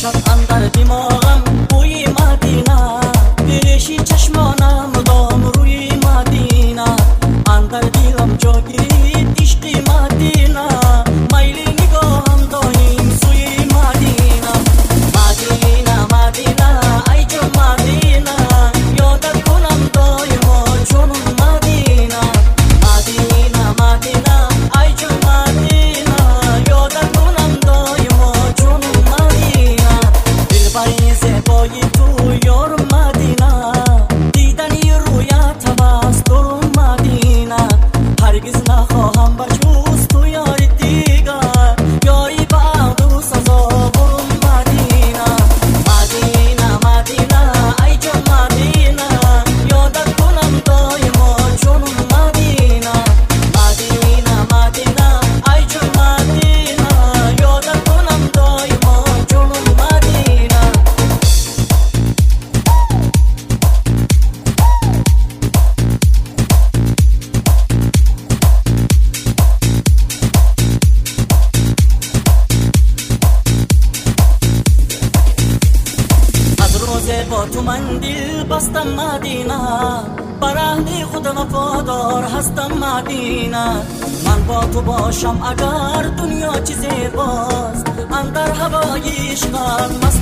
باشد اندر دماغم بوی مدینه، پیشی چشمانم مدام روی مدینه، اندر دلم جا گرید عشق مدینه، میل نگاهم دایم سوی مدینه. مدینه مدینه ای جان مدینه، یادت کنم دایما چون مدینه. مدینه مدینه ای جان مدینه، یادت کنم دایما چون مدینه. دلبری زیبای تو یار مدینه، دیدنی رویت بس در مدینه، هرگز نخواهم بجز تو یار دیگر، یاری بعد و سزا برم مدینه. مدینه مدینه ای جان مدینه، یادت کنم دایما چون مدینه. مدینه مدینه ای جان مدینه، یادت کنم دایما چون مدینه. از روز با تو من دل بستم مدینه، بر اهل خود وفادار هستم مدینه. من با تو باشم اگر دنیا چیزی باست، اندر هوای عشقم